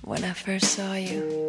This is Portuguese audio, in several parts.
When I first saw you,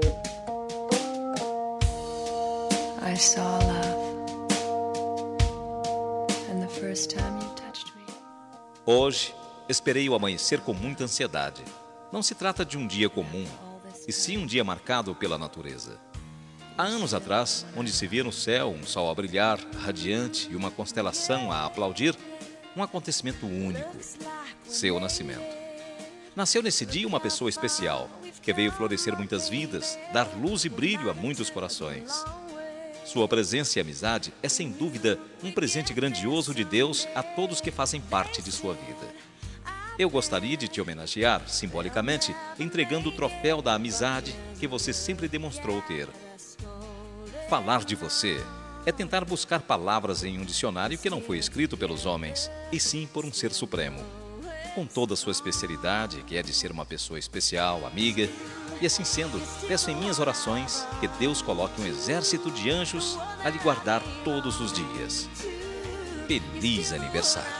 I saw love. And the first time you touched me. Hoje, esperei o amanhecer com muita ansiedade. Não se trata de um dia comum, e sim um dia marcado pela natureza. Há anos atrás, onde se via no céu um sol a brilhar, radiante, e uma constelação a aplaudir, um acontecimento único, seu nascimento. Nasceu nesse dia uma pessoa especial, que veio florescer muitas vidas, dar luz e brilho a muitos corações. Sua presença e amizade é, sem dúvida, um presente grandioso de Deus a todos que fazem parte de sua vida. Eu gostaria de te homenagear, simbolicamente, entregando o troféu da amizade que você sempre demonstrou ter. Falar de você é tentar buscar palavras em um dicionário que não foi escrito pelos homens, e sim por um ser supremo. Com toda a sua especialidade, que é de ser uma pessoa especial, amiga, e assim sendo, peço em minhas orações que Deus coloque um exército de anjos a lhe guardar todos os dias. Feliz aniversário!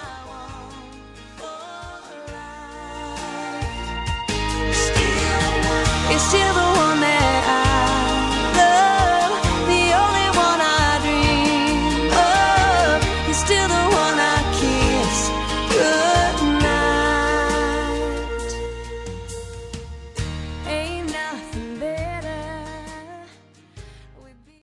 It's still